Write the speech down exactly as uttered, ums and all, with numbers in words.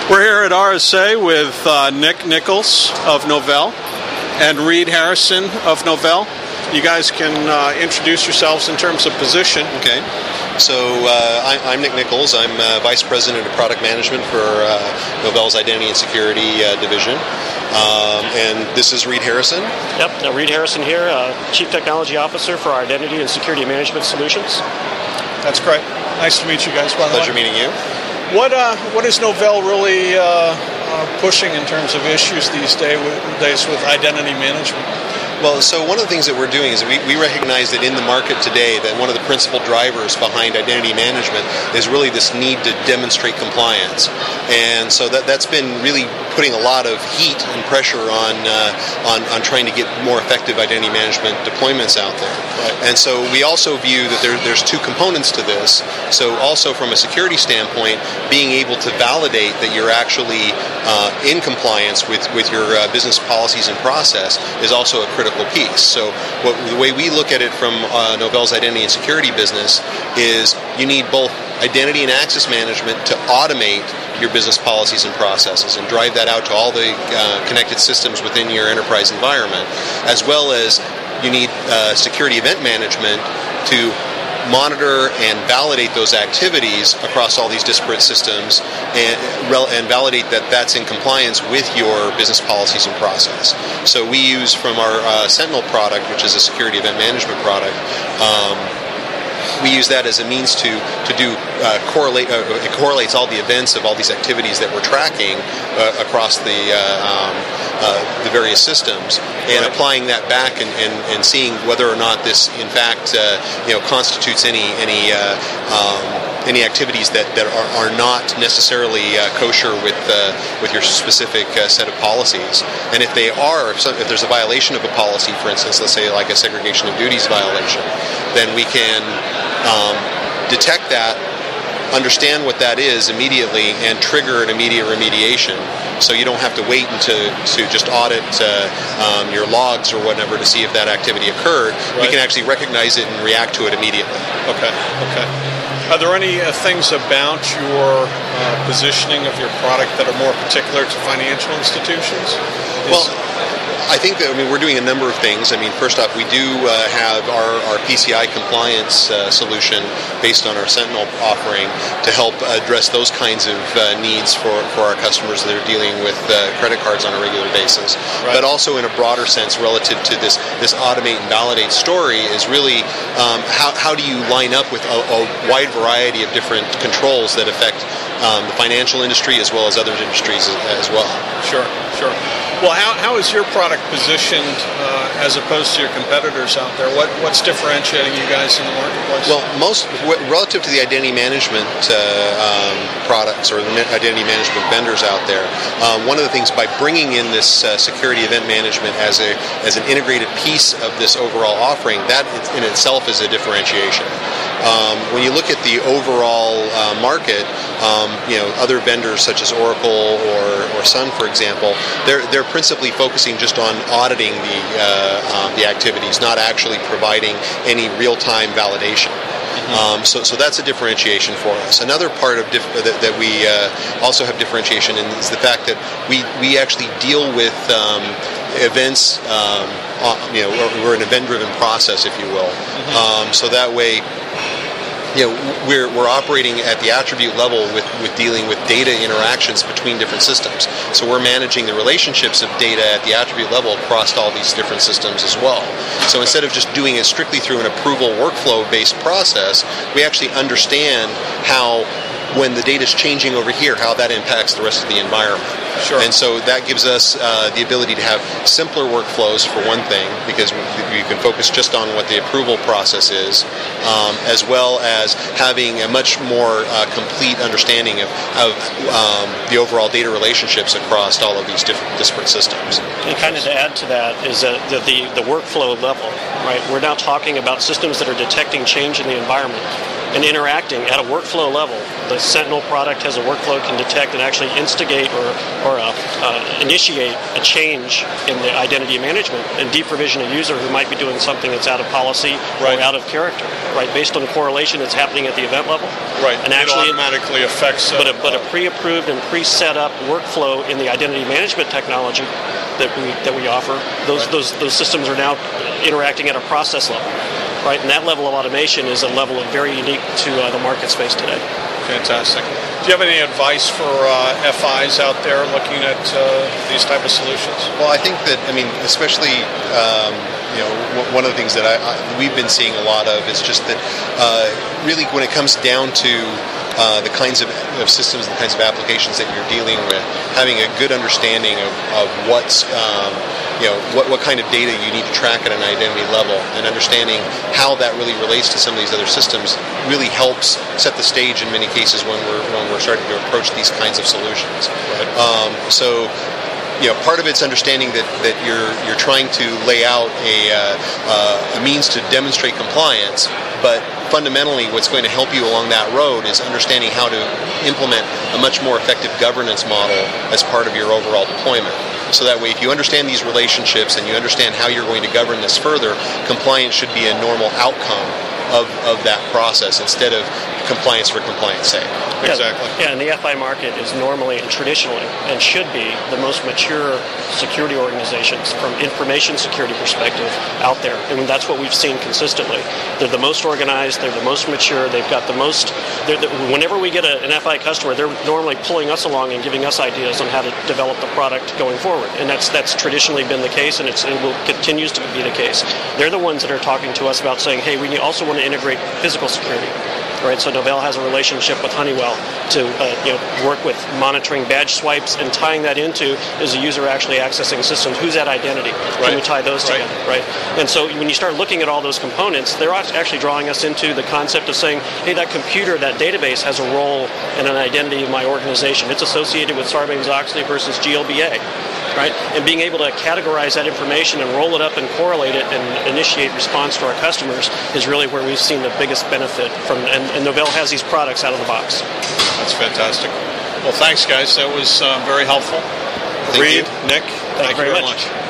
We're here at R S A with uh, Nick Nichols of Novell and Reed Harrison of Novell. You guys can uh, introduce yourselves in terms of position. Okay. So uh, I, I'm Nick Nichols. I'm uh, Vice President of Product Management for uh, Novell's Identity and Security uh, Division. Um, and this is Reed Harrison. Yep, now Reed Harrison here, uh, Chief Technology Officer for our Identity and Security Management Solutions. That's great. Nice to meet you guys. By the way. Pleasure meeting you. What uh, what is Novell really uh, uh, pushing in terms of issues these day with, days with identity management? Well, so one of the things that we're doing is we, we recognize that in the market today that one of the principal drivers behind identity management is really this need to demonstrate compliance. And so that, that's been really putting a lot of heat and pressure on uh, on, on trying to get more effective identity management deployments out there. Right. And so we also view that there, there's two components to this. So also from a security standpoint, being able to validate that you're actually uh, in compliance with, with your uh, business policies and process is also a critical piece. So what, the way we look at it from uh, Novell's identity and security business is you need both identity and access management to automate your business policies and processes and drive that out to all the uh, connected systems within your enterprise environment, as well as you need uh, security event management to monitor and validate those activities across all these disparate systems and, and validate that that's in compliance with your business policies and process. So we use from our uh, Sentinel product, which is a security event management product, um, we use that as a means to to do uh, correlate. Uh, it correlates all the events of all these activities that we're tracking uh, across the uh, um, uh, the various systems, and right. applying that back and, and, and seeing whether or not this, in fact, uh, you know, constitutes any any uh, um, any activities that, that are, are not necessarily uh, kosher with uh, with your specific uh, set of policies. And if they are, if, so, if there's a violation of a policy, for instance, let's say like a segregation of duties violation, then we can um, detect that, understand what that is immediately, and trigger an immediate remediation. So you don't have to wait until to just audit uh, um, your logs or whatever to see if that activity occurred. Right. We can actually recognize it and react to it immediately. Okay. Okay. Are there any uh, things about your uh, positioning of your product that are more particular to financial institutions? Is well, I think that I mean we're doing a number of things. I mean, first off, we do uh, have our, our P C I compliance uh, solution based on our Sentinel offering to help address those kinds of uh, needs for, for our customers that are dealing with uh, credit cards on a regular basis. Right. But also in a broader sense, relative to this this automate and validate story, is really um, how how do you line up with a, a wide variety of different controls that affect um, the financial industry as well as other industries as, as well. Sure, sure. Well, how, how is your product positioned uh, as opposed to your competitors out there? What what's differentiating you guys in the marketplace? Well, most relative to the identity management uh, um, products or the identity management vendors out there, um, one of the things by bringing in this uh, security event management as a as an integrated piece of this overall offering, that in itself is a differentiation. Um, when you look at the overall uh, market, um, you know, other vendors such as Oracle or, or Sun, for example, they're they're principally focusing just on auditing the uh, um, the activities, not actually providing any real-time validation. Mm-hmm. Um, so, so that's a differentiation for us. Another part of dif- that, that we uh, also have differentiation in is the fact that we we actually deal with um, events. Um, you know, we're, we're an event-driven process, if you will. Mm-hmm. Um, so that way, you know, we're we're operating at the attribute level with, with dealing with data interactions between different systems. So we're managing the relationships of data at the attribute level across all these different systems as well. So instead of just doing it strictly through an approval workflow-based process, we actually understand how, when the data is changing over here, how that impacts the rest of the environment. Sure. And so that gives us uh, the ability to have simpler workflows, for one thing, because we, we can focus just on what the approval process is, um, as well as having a much more uh, complete understanding of, of um, the overall data relationships across all of these different disparate systems. And kind of to add to that is that the, the, the workflow level, right? We're now talking about systems that are detecting change in the environment and interacting at a workflow level. The Sentinel product has a workflow, can detect and actually instigate or, or or uh, uh, initiate a change in the identity management and deprovision a user who might be doing something that's out of policy right. or out of character, right? Based on the correlation that's happening at the event level. Right. And it actually, automatically affects. Uh, but a, but a pre-approved and pre-set up workflow in the identity management technology that we that we offer, those right. those those systems are now interacting at a process level, right? And that level of automation is a level of very unique to uh, the market space today. Fantastic. Do you have any advice for uh, F Is out there looking at uh, these type of solutions? Well, I think that, I mean, especially, um, you know, w- one of the things that I, I, we've been seeing a lot of is just that uh, really when it comes down to uh, the kinds of, of systems, the kinds of applications that you're dealing with, having a good understanding of, of what's, um, you know, what, what kind of data you need to track at an identity level, and understanding how that really relates to some of these other systems really helps set the stage in many cases when we're when we're starting to approach these kinds of solutions. Right. Um, so, you know, part of it's understanding that, that you're you're trying to lay out a uh, uh, a means to demonstrate compliance, but fundamentally what's going to help you along that road is understanding how to implement a much more effective governance model as part of your overall deployment. So that way, if you understand these relationships and you understand how you're going to govern this further, compliance should be a normal outcome of, of that process instead of compliance for compliance sake. Yeah, Exactly. Yeah, and the F I market is normally and traditionally and should be the most mature security organizations from information security perspective out there. And that's what we've seen consistently. They're the most organized, they're the most mature, they've got the most... The, whenever we get a, an F I customer, they're normally pulling us along and giving us ideas on how to develop the product going forward. And that's that's traditionally been the case, and it's, it will continues to be the case. They're the ones that are talking to us about saying, hey, we also want to integrate physical security. Right, so Novell has a relationship with Honeywell to uh, you know, work with monitoring badge swipes and tying that into, is a user actually accessing systems? Who's that identity? Right. Can we tie those Right. together? Right. And so when you start looking at all those components, they're actually drawing us into the concept of saying, hey, that computer, that database has a role and an identity of my organization. It's associated with Sarbanes-Oxley versus G L B A. Right? And being able to categorize that information and roll it up and correlate it and initiate response to our customers is really where we've seen the biggest benefit from, and, and Novell has these products out of the box. That's fantastic. Well, thanks, guys. That was uh, very helpful. Thank Reed, you. Nick, Thank thank you you very very much. much.